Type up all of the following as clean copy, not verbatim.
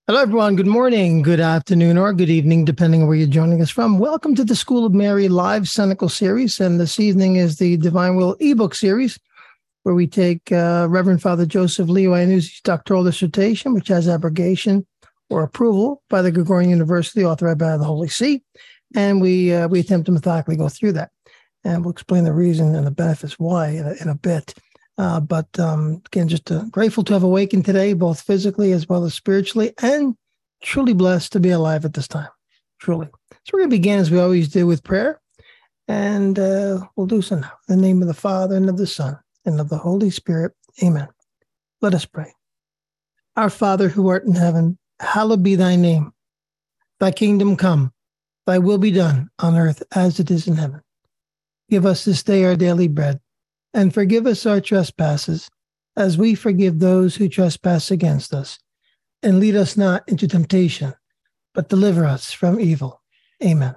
Hello, everyone. Good morning, good afternoon, or good evening, depending on where you're joining us from. Welcome to the School of Mary live Senecal series. And this evening is the Divine Will ebook series, where we take Reverend Father Joseph Leo Iannucci's doctoral dissertation, which has abrogation or approval by the Gregorian University, authorized by the Holy See. And we attempt to methodically go through that. And we'll explain the reason and the benefits why in a bit. But again, just grateful to have awakened today, both physically as well as spiritually, and truly blessed to be alive at this time. Truly. So we're going to begin, as we always do, with prayer. And we'll do so now. In the name of the Father, and of the Son, and of the Holy Spirit. Amen. Let us pray. Our Father, who art in heaven, hallowed be thy name. Thy kingdom come. Thy will be done on earth as it is in heaven. Give us this day our daily bread, and forgive us our trespasses, as we forgive those who trespass against us. And lead us not into temptation, but deliver us from evil. Amen.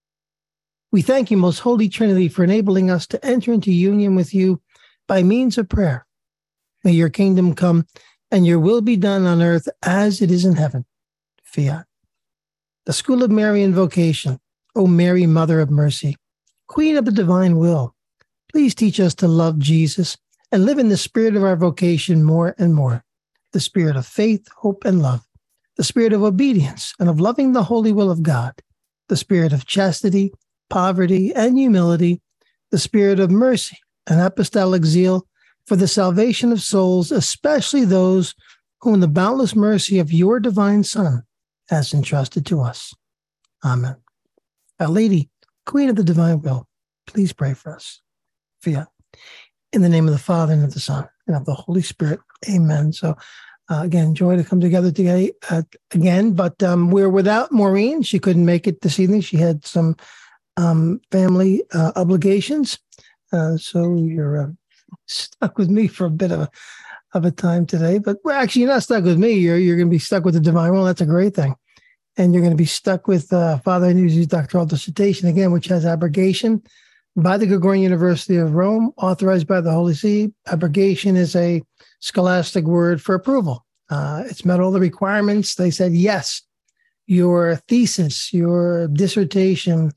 We thank you, most holy Trinity, for enabling us to enter into union with you by means of prayer. May your kingdom come, and your will be done on earth as it is in heaven. Fiat. The School of Mary Invocation. O Mary, Mother of Mercy, Queen of the Divine Will, please teach us to love Jesus and live in the spirit of our vocation more and more, the spirit of faith, hope, and love, the spirit of obedience and of loving the holy will of God, the spirit of chastity, poverty, and humility, the spirit of mercy and apostolic zeal for the salvation of souls, especially those whom the boundless mercy of your divine Son has entrusted to us. Amen. Our Lady, Queen of the Divine Will, please pray for us. Fiat. In the name of the Father, and of the Son, and of the Holy Spirit. Amen. So, again, joy to come together today again. But we're without Maureen. She couldn't make it this evening. She had some family obligations. So you're stuck with me for a bit of a time today. But well, actually, you're not stuck with me. You're going to be stuck with the Divine Will. That's a great thing. And you're going to be stuck with Father Iannucci's doctoral dissertation, again, which has abrogation by the Gregorian University of Rome, authorized by the Holy See. Abrogation is a scholastic word for approval. It's met all the requirements. They said, yes, your thesis, your dissertation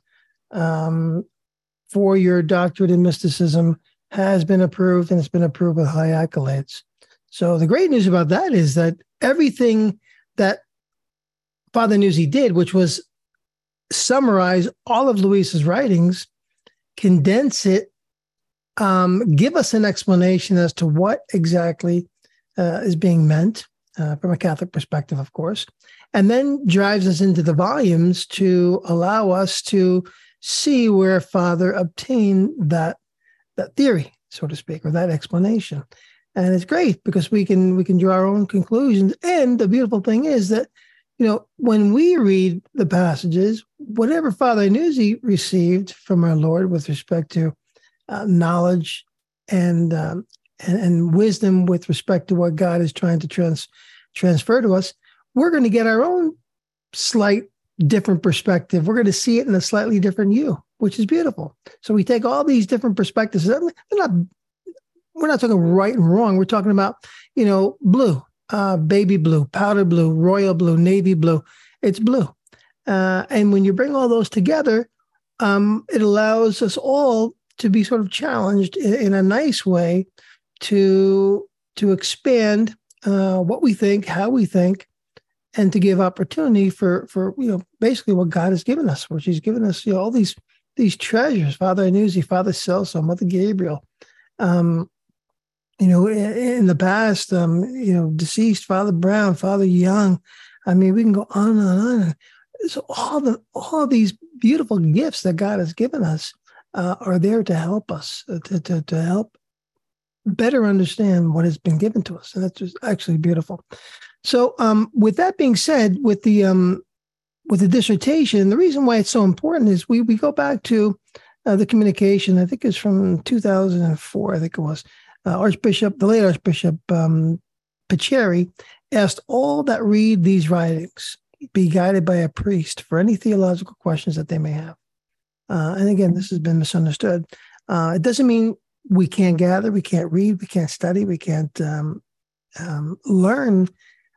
for your doctorate in mysticism has been approved, and it's been approved with high accolades. So the great news about that is that everything that Father Iannuzzi did, which was summarize all of Luis's writings, condense it, give us an explanation as to what exactly is being meant from a Catholic perspective, of course, and then drives us into the volumes to allow us to see where Father obtained that theory, so to speak, or that explanation. And it's great because we can draw our own conclusions. And the beautiful thing is that, when we read the passages, whatever Father Iannuzzi received from our Lord with respect to knowledge and wisdom with respect to what God is trying to transfer to us, we're going to get our own slight different perspective. We're going to see it in a slightly different view, which is beautiful. So we take all these different perspectives. We're not talking right and wrong. We're talking about, blue. Baby blue, powder blue, royal blue, navy blue. It's blue. And when you bring all those together, it allows us all to be sort of challenged in a nice way to expand what we think, how we think, and to give opportunity for basically what God has given us, which He's given us all these treasures. Father Iannuzzi, Father Celso, Mother Gabriel. In the past, deceased Father Brown, Father Young. I mean, we can go on and on. So all these beautiful gifts that God has given us are there to help us, to help better understand what has been given to us. And that's just actually beautiful. So with that being said, with the dissertation, the reason why it's so important is we go back to the communication. I think it's from 2004, I think it was. The late Archbishop Picheri asked all that read these writings be guided by a priest for any theological questions that they may have. And again, this has been misunderstood. It doesn't mean we can't gather, we can't read, we can't study, we can't learn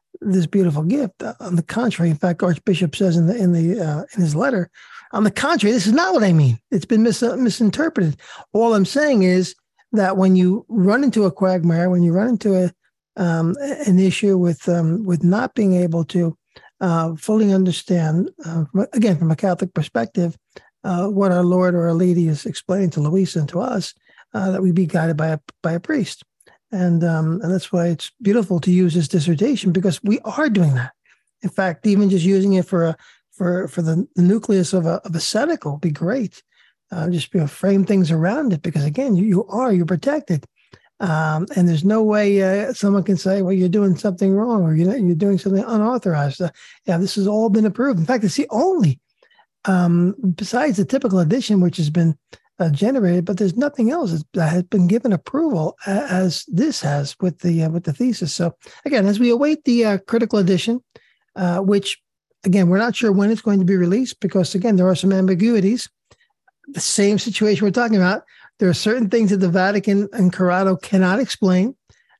this beautiful gift. On the contrary, in fact, Archbishop says in his letter, on the contrary, this is not what I mean. It's been misinterpreted. All I'm saying is that when you run into a quagmire, when you run into an issue with not being able to fully understand, again from a Catholic perspective, what our Lord or our Lady is explaining to Louisa and to us, that we be guided by a priest. And that's why it's beautiful to use this dissertation, because we are doing that. In fact, even just using it for the nucleus of a sedicle would be great. Just frame things around it, because again, you're protected, and there's no way someone can say, well, you're doing something wrong, or you're doing something unauthorized. This has all been approved. In fact, it's the only, besides the typical edition, which has been generated, but there's nothing else that has been given approval as this has with the thesis. So again, as we await the critical edition, which again, we're not sure when it's going to be released, because again, there are some ambiguities. The same situation we're talking about. There are certain things that the Vatican and Corrado cannot explain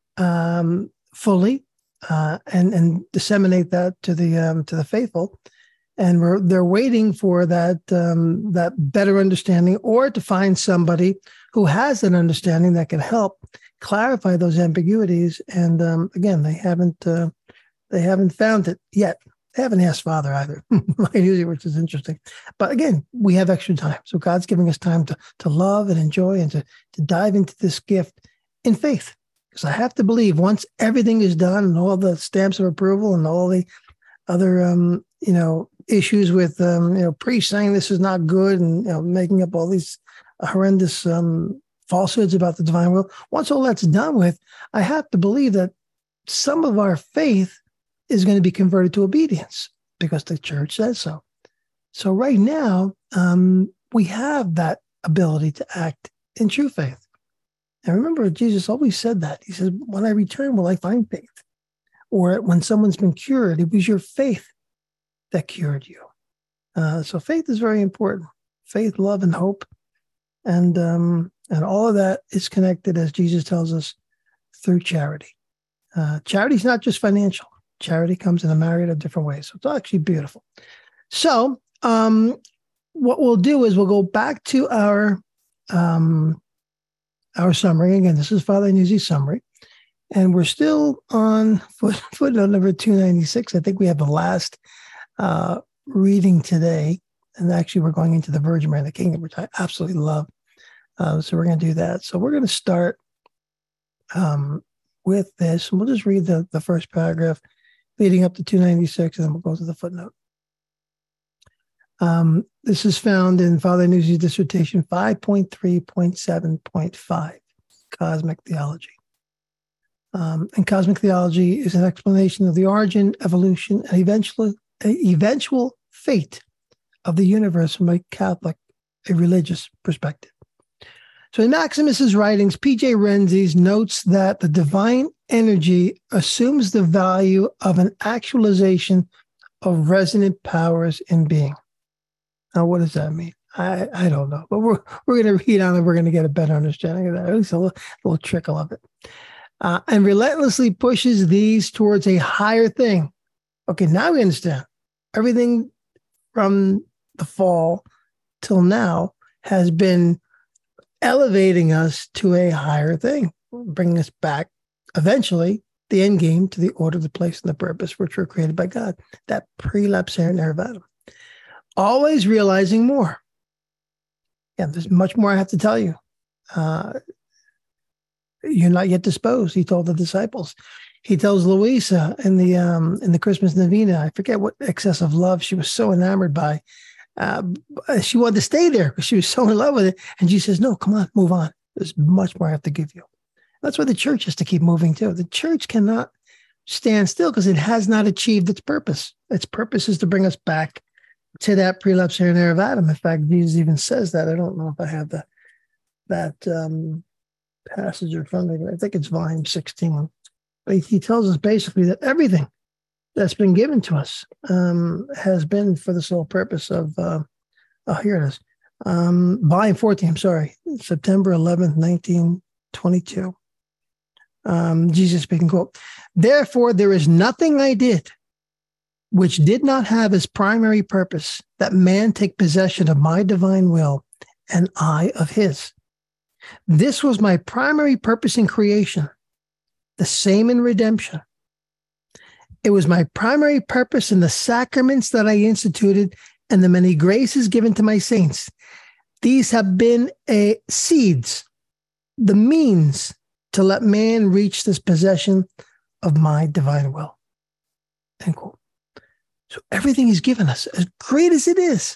fully and disseminate that to the faithful. And they're waiting for that better understanding, or to find somebody who has an understanding that can help clarify those ambiguities. And again, they haven't found it yet. They haven't asked Father either, which is interesting. But again, we have extra time, so God's giving us time to love and enjoy and to dive into this gift in faith. Because I have to believe once everything is done and all the stamps of approval and all the other issues with priests saying this is not good and making up all these horrendous falsehoods about the divine will. Once all that's done with, I have to believe that some of our faith is going to be converted to obedience, because the church says so. So right now, we have that ability to act in true faith. And remember, Jesus always said that. He says, when I return, will I find faith? Or when someone's been cured, it was your faith that cured you. So faith is very important. Faith, love, and hope. And all of that is connected, as Jesus tells us, through charity. Charity is not just financial. Charity comes in a myriad of different ways. So it's actually beautiful. So what we'll do is we'll go back to our summary. Again, this is Father Nuzzi's summary. And we're still on footnote number 296. I think we have the last reading today. And actually, we're going into the Virgin Mary of the Kingdom, which I absolutely love. So we're going to do that. So we're going to start with this. And we'll just read the first paragraph leading up to 296, and then we'll go to the footnote. This is found in Father Nuzzi's dissertation 5.3.7.5, Cosmic Theology. And cosmic theology is an explanation of the origin, evolution, and eventual fate of the universe from a Catholic, a religious perspective. So in Maximus's writings, P.J. Renzi notes that the divine energy assumes the value of an actualization of resonant powers in being. Now, what does that mean? I don't know, but we're going to read on and we're going to get a better understanding of that, at least a little trickle of it. And relentlessly pushes these towards a higher thing. Okay, now we understand. Everything from the fall till now has been elevating us to a higher thing, bringing us back, eventually, the end game, to the order, the place, and the purpose which were created by God. That prelapsarian nervatum. Always realizing more. Yeah, there's much more I have to tell you. You're not yet disposed, he told the disciples. He tells Louisa in the Christmas novena, I forget what excess of love she was so enamored by. She wanted to stay there because she was so in love with it. And she says, no, come on, move on. There's much more I have to give you. That's why the church has to keep moving too. The church cannot stand still because it has not achieved its purpose. Its purpose is to bring us back to that prelapsarian nervatum. In fact, Jesus even says that. I don't know if I have that passage in front of me. I think it's volume 16. But he tells us basically that everything that's been given to us has been for the sole purpose of, here it is, volume 14, I'm sorry, September 11th, 1922. Jesus speaking, quote, "Therefore, there is nothing I did which did not have as primary purpose that man take possession of my divine will and I of his. This was my primary purpose in creation, the same in redemption. It was my primary purpose in the sacraments that I instituted and the many graces given to my saints. These have been seeds, the means to let man reach this possession of my divine will." End quote. So everything he's given us, as great as it is,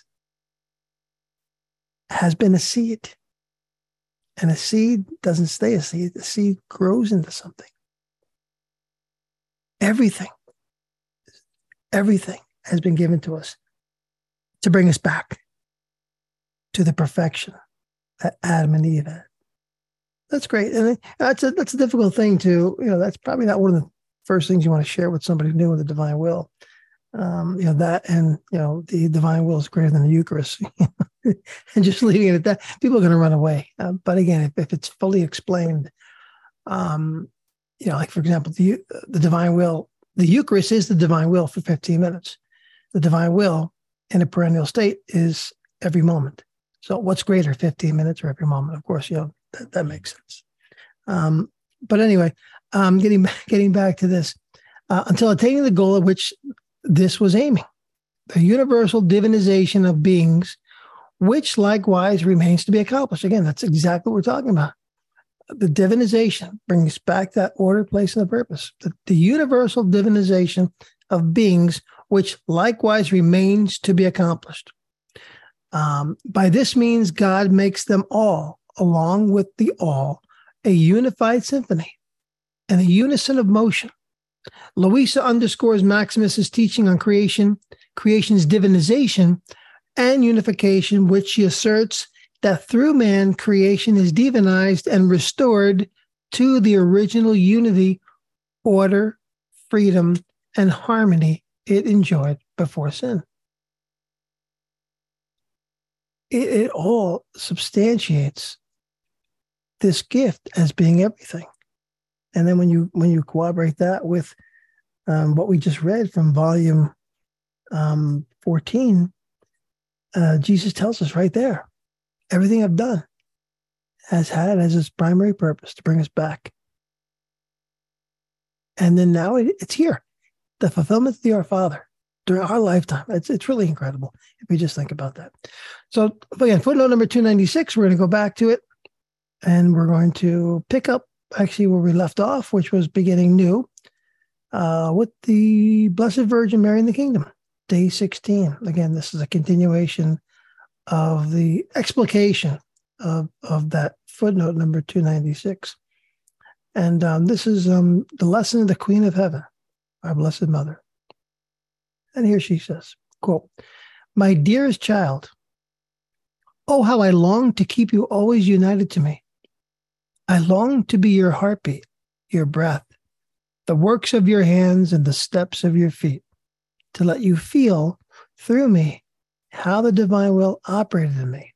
has been a seed. And a seed doesn't stay a seed. The seed grows into something. Everything has been given to us to bring us back to the perfection that Adam and Eve had. That's great. And that's a difficult thing to, that's probably not one of the first things you want to share with somebody new in the divine will. That and, the divine will is greater than the Eucharist. And just leaving it at that, people are going to run away. But again, if it's fully explained, like, for example, the divine will, the Eucharist is the divine will for 15 minutes. The divine will in a perennial state is every moment. So what's greater, 15 minutes or every moment? Of course, that makes sense. But anyway, getting back to this, until attaining the goal at which this was aiming, the universal divinization of beings, which likewise remains to be accomplished. Again, that's exactly what we're talking about. The divinization brings back that order, place, and the purpose. The universal divinization of beings, which likewise remains to be accomplished. By this means, God makes them all, along with the all, a unified symphony and a unison of motion. Louisa underscores Maximus's teaching on creation's divinization and unification, which she asserts that through man, creation is divinized and restored to the original unity, order, freedom, and harmony it enjoyed before sin. It all substantiates this gift as being everything. And then when you corroborate that with what we just read from volume 14, Jesus tells us right there, everything I've done has had as its primary purpose to bring us back. And then now it's here, the fulfillment of the Our Father during our lifetime. It's really incredible if we just think about that. So again, footnote number 296, we're going to go back to it, and we're going to pick up actually where we left off, which was beginning new with the Blessed Virgin Mary in the Kingdom, day 16. Again, this is a continuation of the explication of that footnote number 296. And this is the lesson of the Queen of Heaven, our Blessed Mother. And here she says, quote, "My dearest child, oh, how I long to keep you always united to me. I long to be your heartbeat, your breath, the works of your hands and the steps of your feet, to let you feel through me how the divine will operated in me.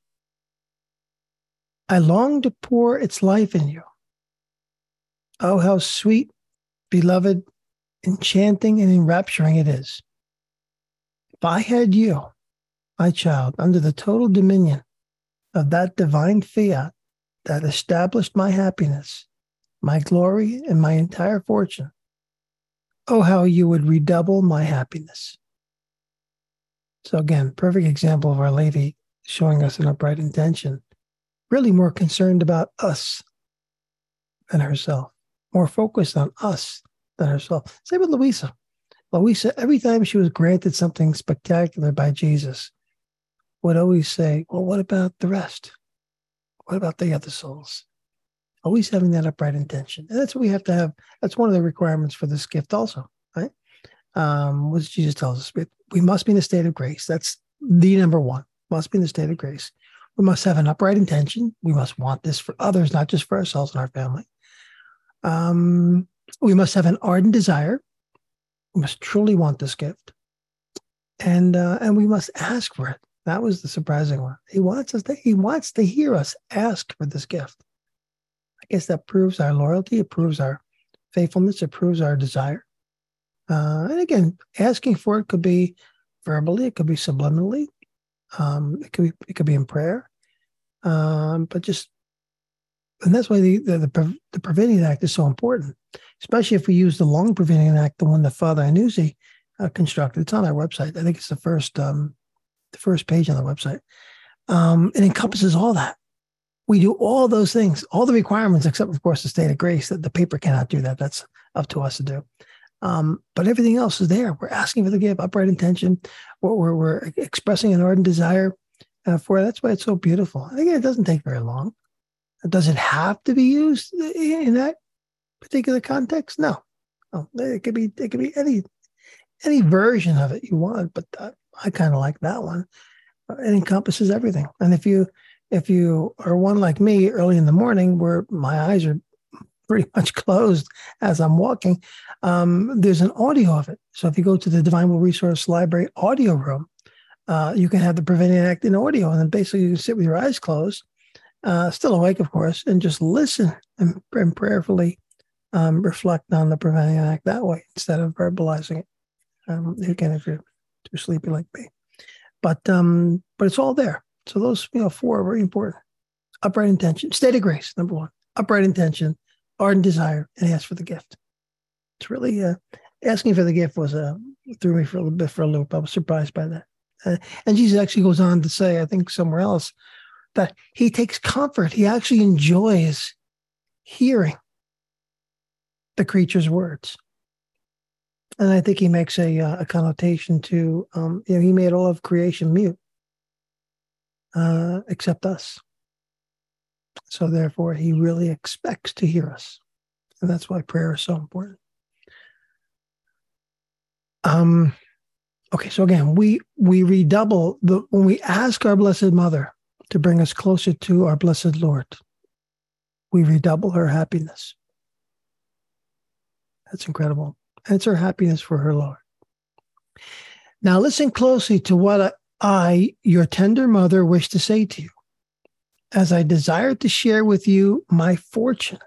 I long to pour its life in you. Oh, how sweet, beloved, enchanting, and enrapturing it is. If I had you, my child, under the total dominion of that divine fiat that established my happiness, my glory, and my entire fortune, oh, how you would redouble my happiness." So again, perfect example of Our Lady showing us an upright intention, really more concerned about us than herself, more focused on us than herself. Same with Louisa. Louisa, every time she was granted something spectacular by Jesus, would always say, well, what about the rest? What about the other souls? Always having that upright intention. And that's what we have to have. That's one of the requirements for this gift also, right? What Jesus tells us, we must be in a state of grace. That's the number one, must be in the state of grace. We must have an upright intention. We must want this for others, not just for ourselves and our family. We must have an ardent desire. We must truly want this gift. And we must ask for it. That was the surprising one. He wants to hear us ask for this gift. I guess that proves our loyalty. It proves our Faithfulness, it proves our desire. And again, asking for it could be verbally, it could be subliminally, it could be in prayer. But just, and that's why the Preventing Act is so important, especially if we use the Long Preventing Act, the one that Father Annuzzi constructed. It's on our website. I think it's the first page on the website. It encompasses all that. We do all those things, all the requirements, except of course the state of grace. That the paper cannot do that. That's up to us to do. But everything else is there. We're asking for the gift, upright intention. We're expressing an ardent desire for it. That's why it's so beautiful. Again, it doesn't take very long. Does it have to be used in that particular context? No. It could be any version of it you want, but I kind of like that one. It encompasses everything. And if you are one like me, early in the morning, where my eyes are pretty much closed as I'm walking, there's an audio of it. So if you go to the Divine Will Resource Library audio room, you can have the Preventing Act in audio, and then basically you can sit with your eyes closed, still awake, of course, and just listen and prayerfully reflect on the Preventing Act that way instead of verbalizing it. Again, if you're too sleepy like me, but it's all there. So those four are very important: upright intention, state of grace, number one, upright intention, ardent desire, and ask for the gift. It's really asking for the gift threw me for a little bit for a loop. I was surprised by that. And Jesus actually goes on to say, I think somewhere else, that he takes comfort. He actually enjoys hearing the creature's words. And I think he makes a connotation to, he made all of creation mute, except us. So therefore, he really expects to hear us. And that's why prayer is so important. Okay, so again, we redouble when we ask our Blessed Mother to bring us closer to our Blessed Lord, we redouble her happiness. That's incredible. And it's her happiness for her Lord. Now listen closely to what I, your tender mother, wish to say to you, as I desire to share with you my fortune.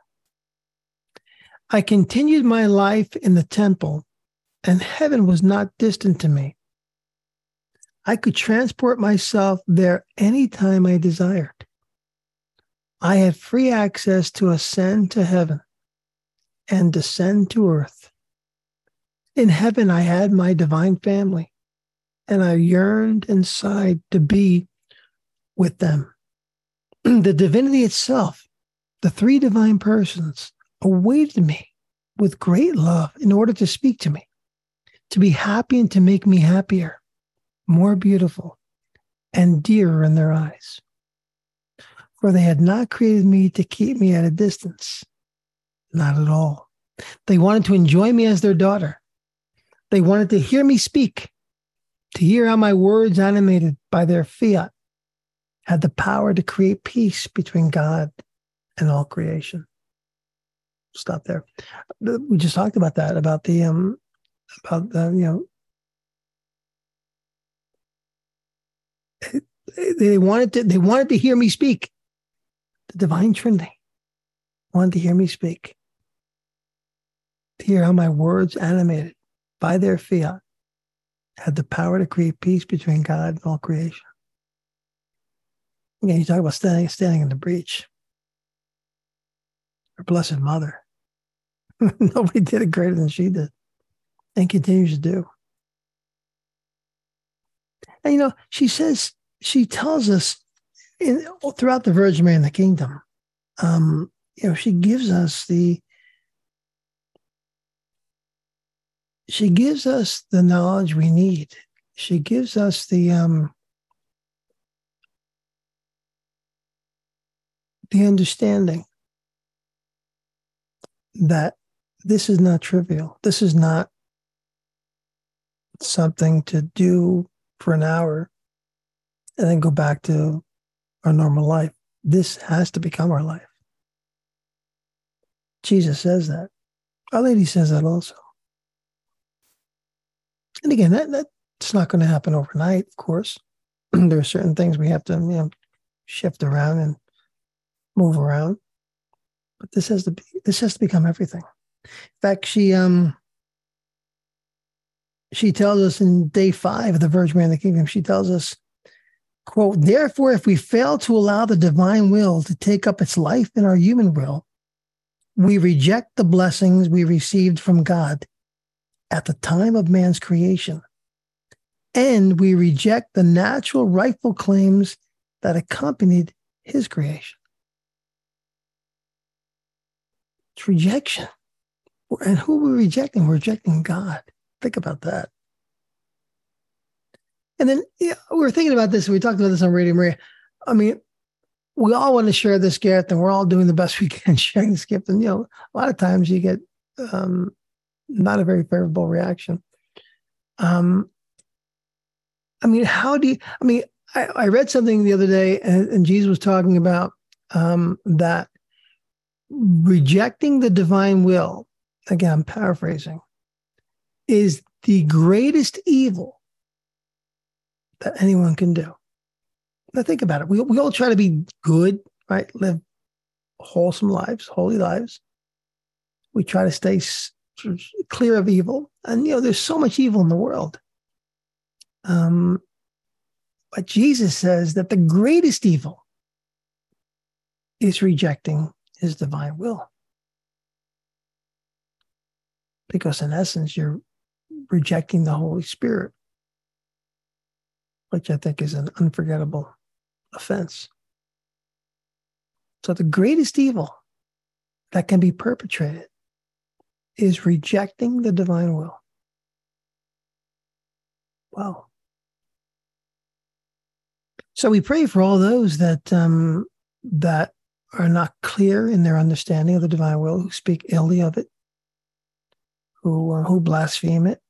I continued my life in the temple, and heaven was not distant to me. I could transport myself there anytime I desired. I had free access to ascend to heaven and descend to earth. In heaven, I had my divine family, and I yearned and sighed to be with them. The divinity itself, the three divine persons, awaited me with great love in order to speak to me, to be happy and to make me happier, more beautiful, and dearer in their eyes. For they had not created me to keep me at a distance. Not at all. They wanted to enjoy me as their daughter. They wanted to hear me speak, to hear how my words, animated by their fiat, had the power to create peace between God and all creation. Stop there. We just talked about that, about the they wanted to hear me speak. The Divine Trinity wanted to hear me speak, to hear how my words, animated by their fiat, had the power to create peace between God and all creation. Again, you talk about standing in the breach. Our Blessed Mother. Nobody did it greater than she did, and continues to do. And she tells us throughout the Virgin Mary and the Kingdom, she gives us the knowledge we need. She gives us the understanding that this is not trivial. This is not something to do for an hour and then go back to our normal life. This has to become our life. Jesus says that. Our Lady says that also. And again, that's not going to happen overnight, of course. There are certain things we have to shift around and move around. But this has to become everything. In fact, she tells us in day 5 of the Virgin Mary in the Kingdom, she tells us, quote, therefore, if we fail to allow the divine will to take up its life in our human will, we reject the blessings we received from God at the time of man's creation, and we reject the natural rightful claims that accompanied his creation. It's rejection. And who are we rejecting? We're rejecting God. Think about that. And then we were thinking about this. We talked about this on Radio Maria. I mean, we all want to share this gift, and we're all doing the best we can sharing this gift. And, a lot of times you get not a very favorable reaction. I read something the other day, and Jesus was talking about that rejecting the divine will, again, I'm paraphrasing, is the greatest evil that anyone can do. Now think about it. We all try to be good, right? Live wholesome lives, holy lives. We try to stay clear of evil. And, there's so much evil in the world. But Jesus says that the greatest evil is rejecting his divine will. Because in essence, you're rejecting the Holy Spirit, which I think is an unforgettable offense. So the greatest evil that can be perpetrated is rejecting the divine will. Wow. So we pray for all those that that are not clear in their understanding of the divine will, who speak illy of it, who blaspheme it.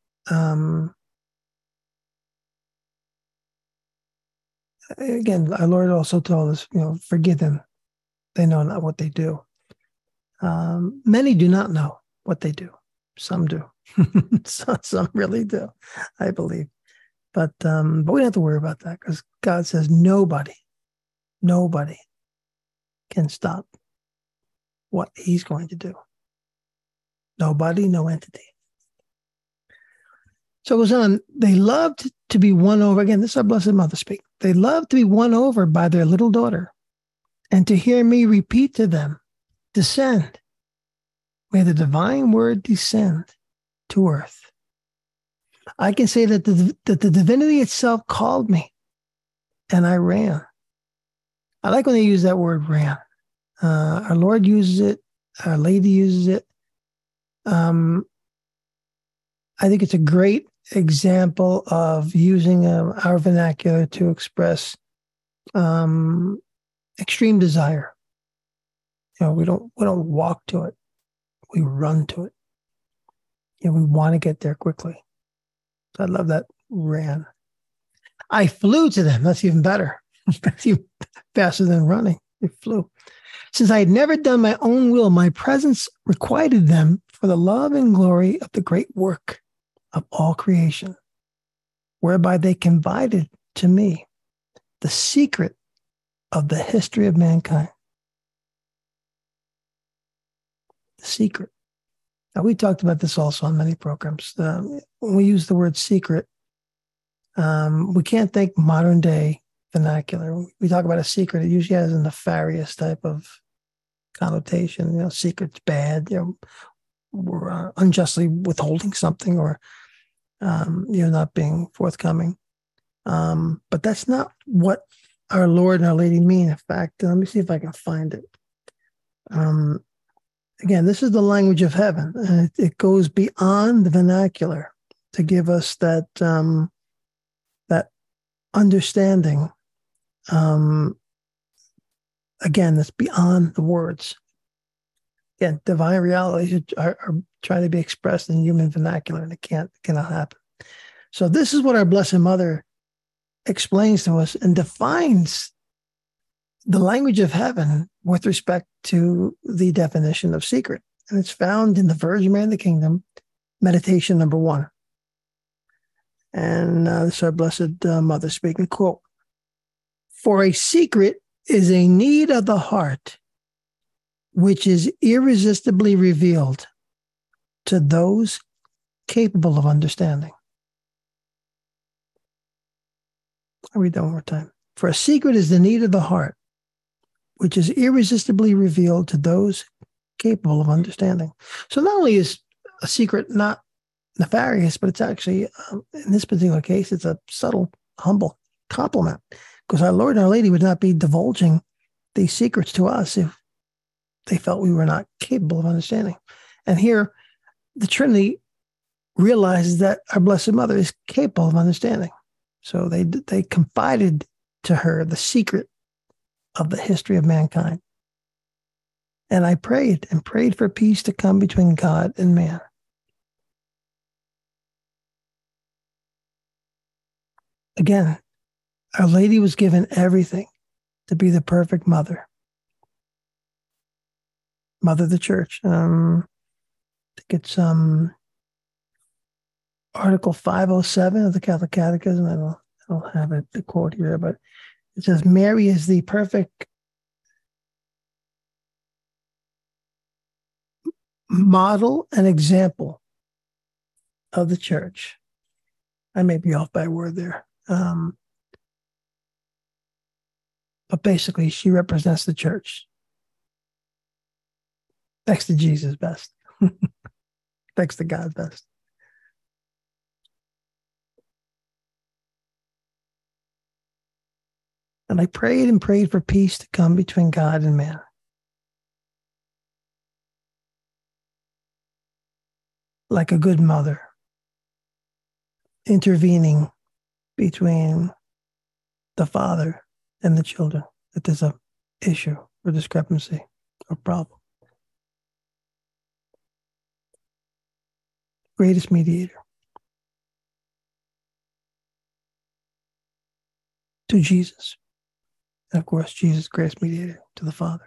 Again, our Lord also told us, forgive them. They know not what they do. Many do not know what they do. Some do. Some really do, I believe. But we don't have to worry about that, because God says nobody can stop what he's going to do. Nobody, no entity. So it goes on. They loved to be won over. Again, this is our Blessed Mother speak. They loved to be won over by their little daughter, and to hear me repeat to them, descend. May the divine word descend to earth. I can say that the divinity itself called me, and I ran. I like when they use that word, ran. Our Lord uses it. Our Lady uses it. I think it's a great example of using our vernacular to express extreme desire. We don't walk to it. We run to it. We want to get there quickly. So I love that, ran. I flew to them. That's even better. That's even faster than running. It flew. Since I had never done my own will, my presence requited them for the love and glory of the great work of all creation, whereby they confided to me the secret of the history of mankind. The secret. Now, we talked about this also on many programs. When we use the word secret, we can't think modern day vernacular. We talk about a secret, it usually has a nefarious type of connotation. Secret's bad. We're unjustly withholding something, or not being forthcoming. But that's not what our Lord and our Lady mean. In fact, let me see if I can find it. Again, this is the language of heaven, and it goes beyond the vernacular to give us that that understanding. Again, that's beyond the words. Again, divine realities are trying to be expressed in human vernacular, and it cannot happen. So this is what our Blessed Mother explains to us and defines the language of heaven with respect to the definition of secret. And it's found in the Virgin Mary in the Kingdom, meditation number 1. And this is our Blessed Mother speaking, quote, "For a secret is a need of the heart, which is irresistibly revealed to those capable of understanding. I'll read that one more time. For a secret is the need of the heart, which is irresistibly revealed to those capable of understanding. So not only is a secret not nefarious, but it's actually, in this particular case, it's a subtle, humble compliment, because our Lord and our Lady would not be divulging these secrets to us if they felt we were not capable of understanding. And here, the Trinity realizes that our Blessed Mother is capable of understanding. So they confided to her the secret of the history of mankind. And I prayed for peace to come between God and man. Again, Our Lady was given everything to be the perfect mother. Mother of the Church. I think it's Article 507 of the Catholic Catechism. I don't have it, the quote here, but it says, Mary is the perfect model and example of the Church. I may be off by a word there. But basically, she represents the Church. Next to Jesus best. Next to God best. And I prayed for peace to come between God and man. Like a good mother, intervening between the father and the children, if there's a issue or discrepancy or problem. Greatest mediator. To Jesus. And of course, Jesus, greatest mediator to the Father.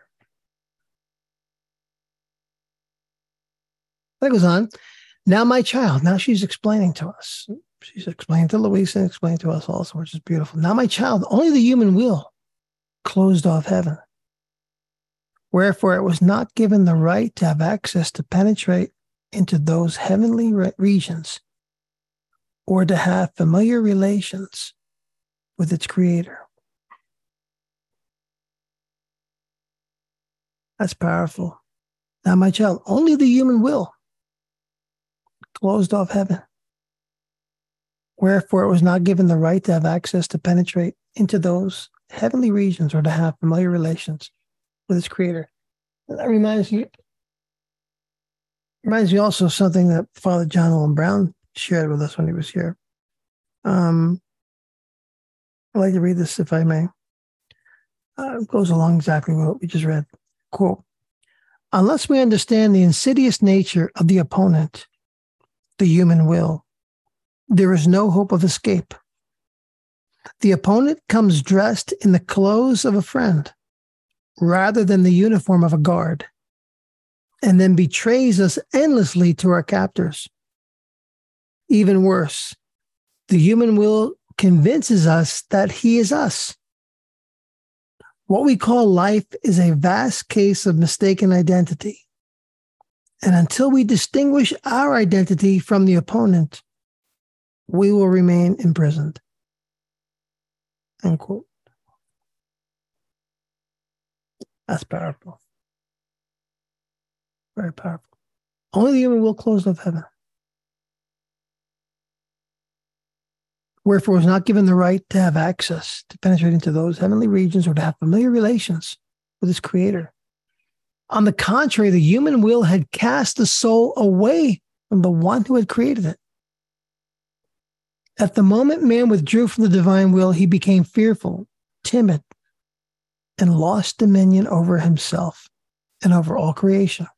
That goes on. Now, my child, now she's explaining to us. She's explaining to Louisa and explaining to us also, which is beautiful. Now, my child, only the human will closed off heaven. Wherefore, it was not given the right to have access to penetrate into those heavenly regions or to have familiar relations with its creator. That's powerful. Now, my child, only the human will closed off heaven. Wherefore, it was not given the right to have access to penetrate into those heavenly regions or to have familiar relations with its creator. And that reminds me also of something that Father John Owen Brown shared with us when he was here. I'd like to read this if I may. It goes along exactly with what we just read. Quote, unless we understand the insidious nature of the opponent, the human will, there is no hope of escape. The opponent comes dressed in the clothes of a friend rather than the uniform of a guard, and then betrays us endlessly to our captors. Even worse, the human will convinces us that he is us. What we call life is a vast case of mistaken identity. And until we distinguish our identity from the opponent, we will remain imprisoned. End quote. That's powerful. Very powerful. Only the human will closed off heaven. Wherefore was not given the right to have access to penetrate into those heavenly regions or to have familiar relations with its creator. On the contrary, the human will had cast the soul away from the one who had created it. At the moment man withdrew from the divine will, he became fearful, timid, and lost dominion over himself and over all creation.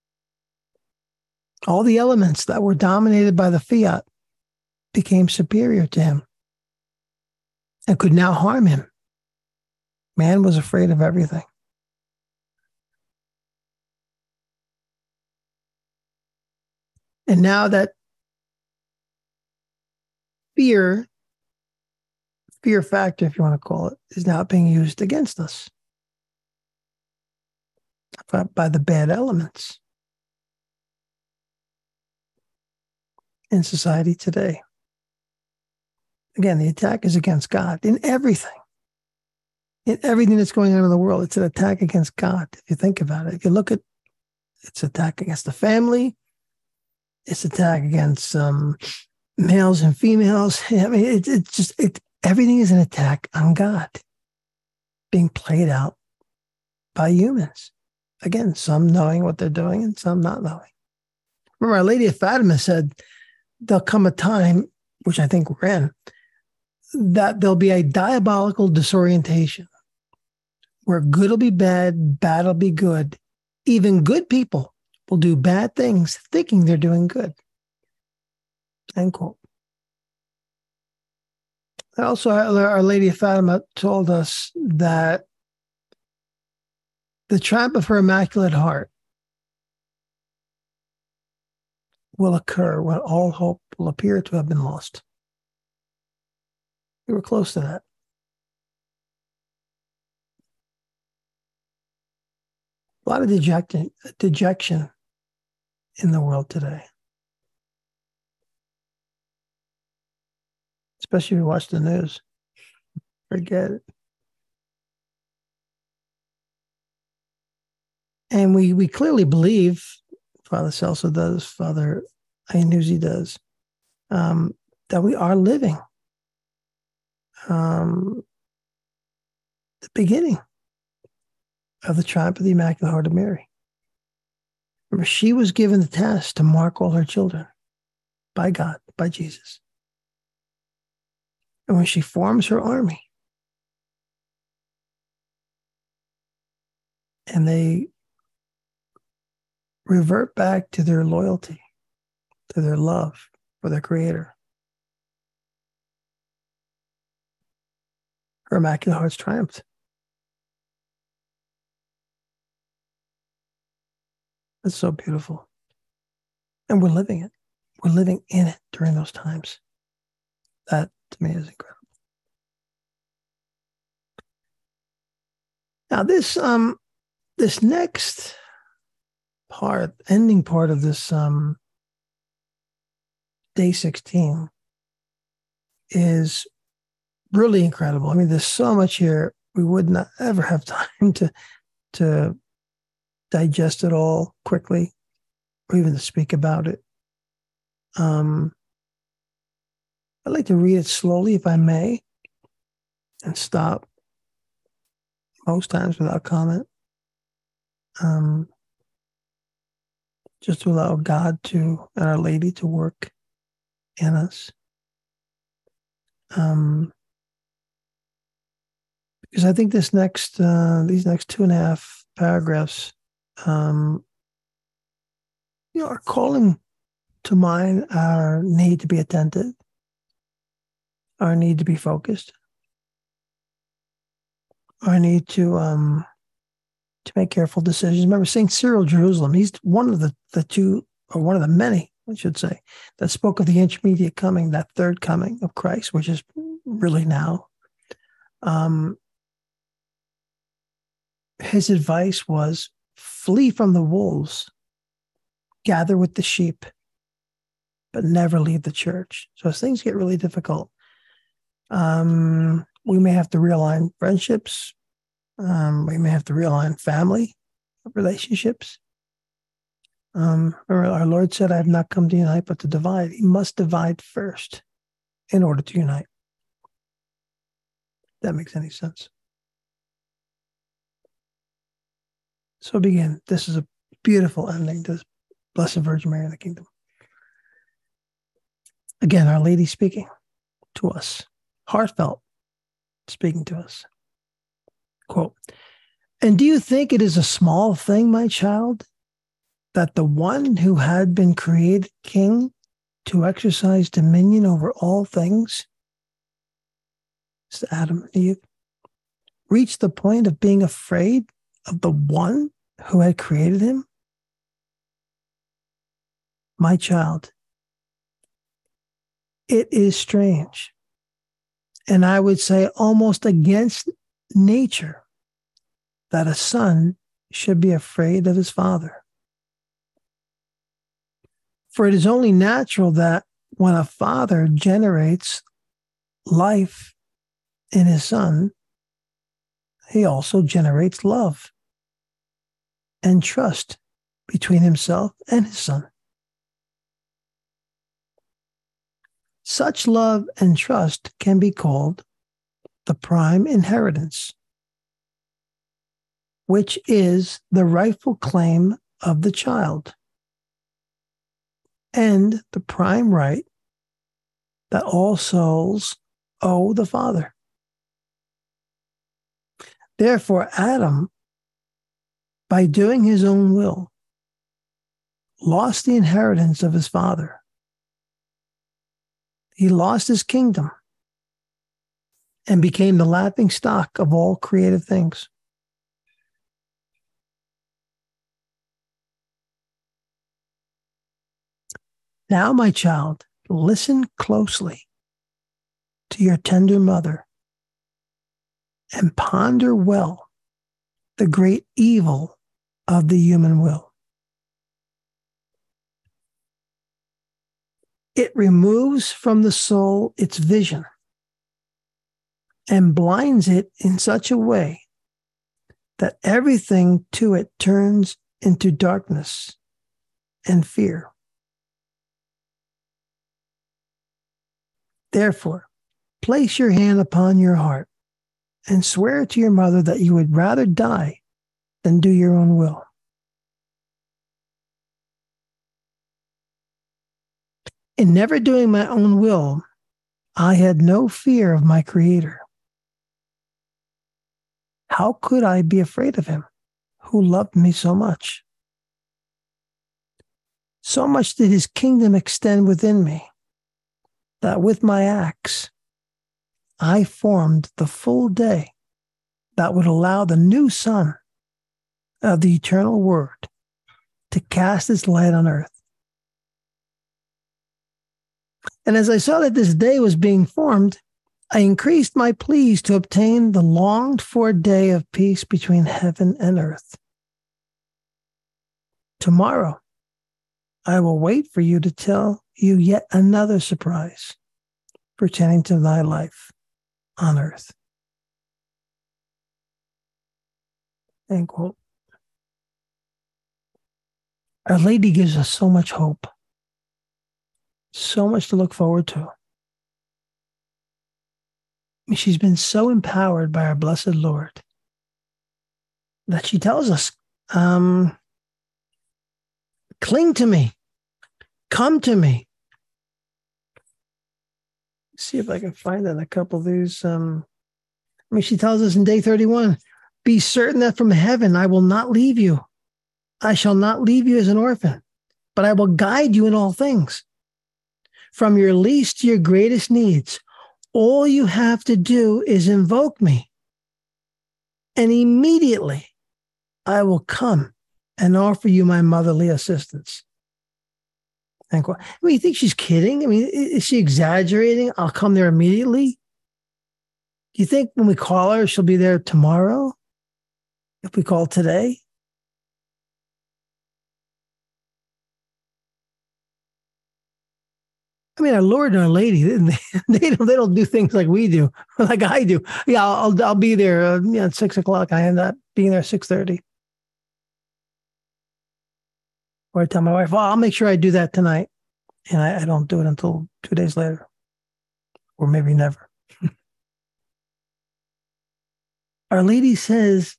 All the elements that were dominated by the fiat became superior to him and could now harm him. Man was afraid of everything. And now that fear factor, if you want to call it, is now being used against us by the bad elements. in society today. Again, the attack is against God in everything. In everything that's going on in the world, it's an attack against God. If you think about it, if you look at, it's an attack against the family. It's an attack against males and females. I mean, everything is an attack on God being played out by humans. Again, some knowing what they're doing and some not knowing. Remember, Our Lady of Fatima said, there'll come a time, which I think we're in, that there'll be a diabolical disorientation where good will be bad, bad will be good. Even good people will do bad things thinking they're doing good. End quote. Also, Our Lady of Fatima told us that the triumph of her Immaculate Heart will occur when all hope will appear to have been lost. We were close to that. A lot of dejection in the world today. Especially if you watch the news. Forget it. And we clearly believe, Father Celso does, Father Iannuzzi does, that we are living the beginning of the triumph of the Immaculate Heart of Mary. Remember, she was given the task to mark all her children by God, by Jesus. And when she forms her army, and they revert back to their loyalty, to their love for their Creator, her Immaculate Heart's triumphed. It's so beautiful. And we're living it. We're living in it during those times. That, to me, is incredible. Now, this next part, ending part of this day 16 is really incredible. I mean, there's so much here. We would not ever have time to digest it all quickly or even to speak about it. I'd like to read it slowly, if I may, and stop most times without comment. Just to allow God and Our Lady to work in us. Because I think these next 2.5 paragraphs, are calling to mind our need to be attentive, our need to be focused, our need to make careful decisions. Remember, St. Cyril Jerusalem, he's one of the two, or one of the many, I should say, that spoke of the intermediate coming, that third coming of Christ, which is really now. His advice was, flee from the wolves, gather with the sheep, but never leave the church. So as things get really difficult, we may have to realign friendships. We may have to realign family relationships. Our Lord said, I have not come to unite, but to divide. He must divide first in order to unite. If that makes any sense. So begin. This is a beautiful ending to Blessed Virgin Mary in the Kingdom. Again, Our Lady speaking to us, heartfelt speaking to us. Quote, and do you think it is a small thing, my child, that the one who had been created king to exercise dominion over all things, Adam and Eve, reached the point of being afraid of the one who had created him? My child, it is strange, and I would say almost against nature, that a son should be afraid of his father. For it is only natural that when a father generates life in his son, he also generates love and trust between himself and his son. Such love and trust can be called the prime inheritance, which is the rightful claim of the child and the prime right that all souls owe the Father. Therefore, Adam, by doing his own will, lost the inheritance of his father. He lost his kingdom and became the laughing stock of all creative things. Now, my child, listen closely to your tender mother and ponder well the great evil of the human will. It removes from the soul its vision and blinds it in such a way that everything to it turns into darkness and fear. Therefore, place your hand upon your heart and swear to your mother that you would rather die than do your own will. In never doing my own will, I had no fear of my Creator. How could I be afraid of him who loved me so much? So much did his kingdom extend within me that with my acts, I formed the full day that would allow the new sun of the eternal word to cast its light on earth. And as I saw that this day was being formed, I increased my pleas to obtain the longed-for day of peace between heaven and earth. Tomorrow, I will wait for you to tell you yet another surprise pertaining to thy life on earth. End quote. Our Lady gives us so much hope, so much to look forward to. She's been so empowered by our blessed Lord that she tells us, cling to me, come to me. See if I can find that in a couple of these. She tells us in day 31, be certain that from heaven I will not leave you. I shall not leave you as an orphan, but I will guide you in all things. From your least to your greatest needs, all you have to do is invoke me, and immediately I will come and offer you my motherly assistance. You think she's kidding? Is she exaggerating? I'll come there immediately. Do you think when we call her, she'll be there tomorrow? If we call today? Our Lord and our Lady, they don't do things like we do, like I do. Yeah, I'll be there at 6:00. I end up being there at 6:30. Or I tell my wife, well, I'll make sure I do that tonight. And I don't do it until 2 days later. Or maybe never. Our Lady says,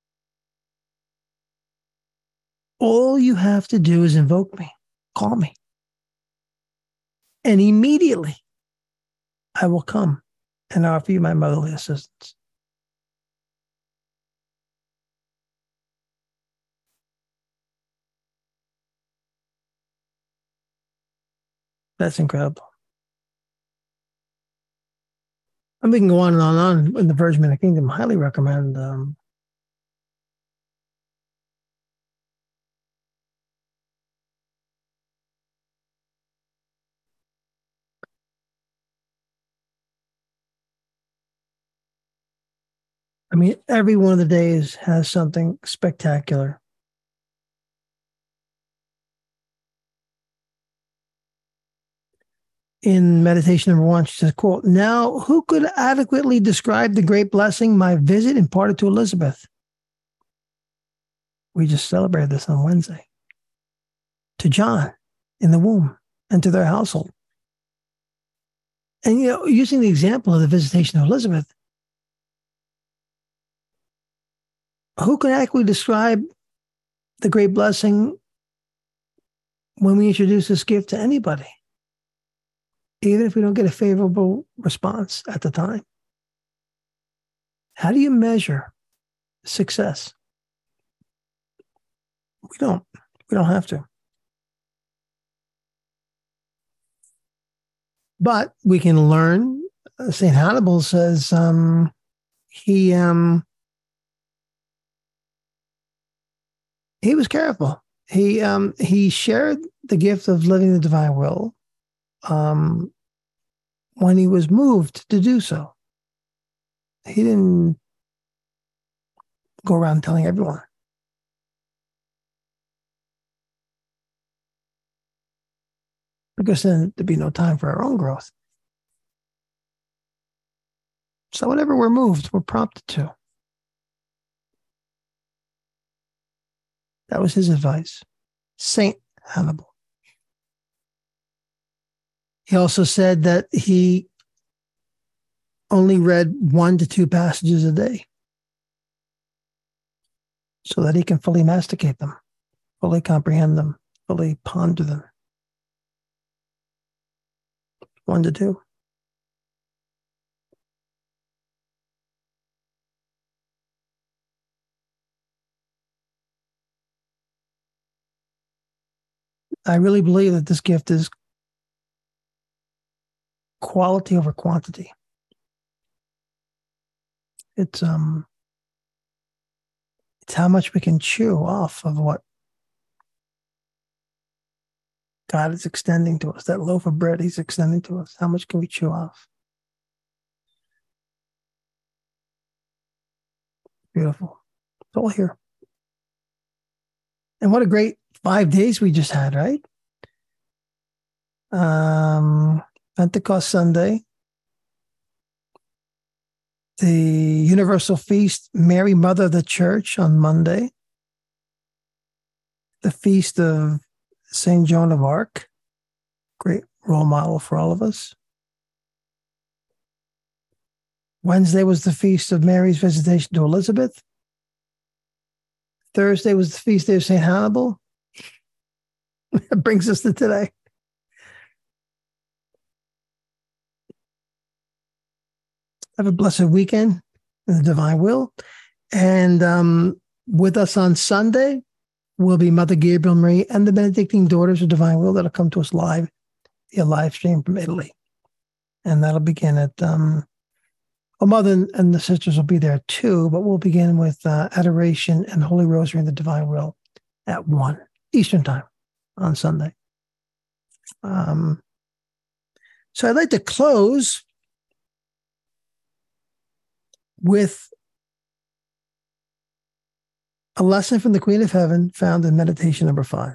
all you have to do is invoke me, call me. And immediately I will come and offer you my motherly assistance. That's incredible. And we can go on and on in the Virgin Mary Kingdom. Highly recommend. Every one of the days has something spectacular. in meditation number 1, she says, quote, "Now, who could adequately describe the great blessing my visit imparted to Elizabeth?" We just celebrated this on Wednesday. "To John in the womb and to their household." And, using the example of the visitation of Elizabeth, who could adequately describe the great blessing when we introduce this gift to anybody, even if we don't get a favorable response at the time? How do you measure success? We don't have to. But we can learn. St. Hannibal says he was careful. He shared the gift of living the divine will when he was moved to do so. He didn't go around telling everyone. Because then there'd be no time for our own growth. So whenever we're moved, we're prompted to. That was his advice. Saint Hannibal. He also said that he only read 1 to 2 passages a day so that he can fully masticate them, fully comprehend them, fully ponder them. 1 to 2. I really believe that this gift is quality over quantity. It's how much we can chew off of what God is extending to us. That loaf of bread he's extending to us. How much can we chew off? Beautiful. It's all here. And what a great 5 days we just had, right? Pentecost Sunday, the Universal Feast, Mary, Mother of the Church, on Monday, the Feast of St. Joan of Arc, great role model for all of us. Wednesday was the Feast of Mary's visitation to Elizabeth. Thursday was the Feast day of St. Hannibal. That brings us to today. Have a blessed weekend in the divine will. And with us on Sunday will be Mother Gabriel Marie and the Benedictine Daughters of Divine Will that'll come to us live via live stream from Italy. And that'll begin at, Mother and the sisters will be there too, but we'll begin with Adoration and Holy Rosary in the Divine Will at 1 Eastern Time on Sunday. So I'd like to close with a lesson from the Queen of Heaven found in meditation number 5.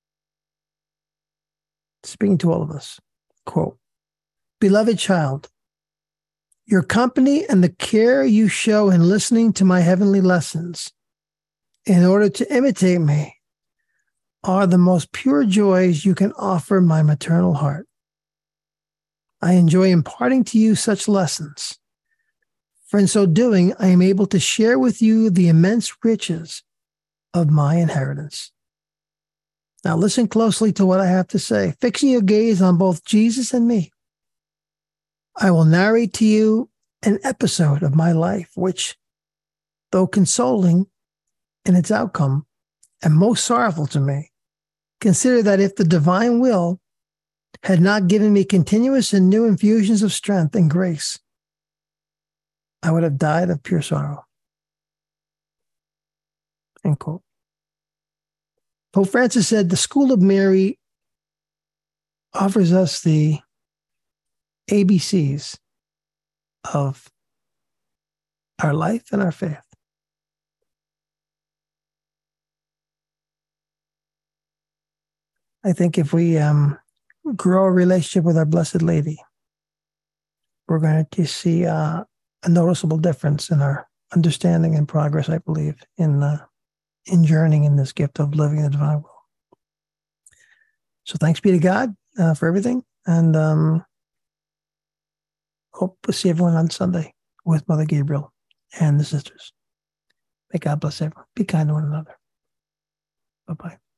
Speaking to all of us, quote, "Beloved child, your company and the care you show in listening to my heavenly lessons in order to imitate me are the most pure joys you can offer my maternal heart. I enjoy imparting to you such lessons. For in so doing, I am able to share with you the immense riches of my inheritance." Now listen closely to what I have to say, fixing your gaze on both Jesus and me. I will narrate to you an episode of my life, which, though consoling in its outcome and most sorrowful to me, consider that if the divine will had not given me continuous and new infusions of strength and grace, I would have died of pure sorrow. End quote. Pope Francis said the School of Mary offers us the ABCs of our life and our faith. I think if we grow a relationship with our Blessed Lady, we're going to see a noticeable difference in our understanding and progress, I believe, in journeying in this gift of living the divine will. So thanks be to God for everything. And hope to see everyone on Sunday with Mother Gabriel and the sisters. May God bless everyone. Be kind to one another. Bye-bye.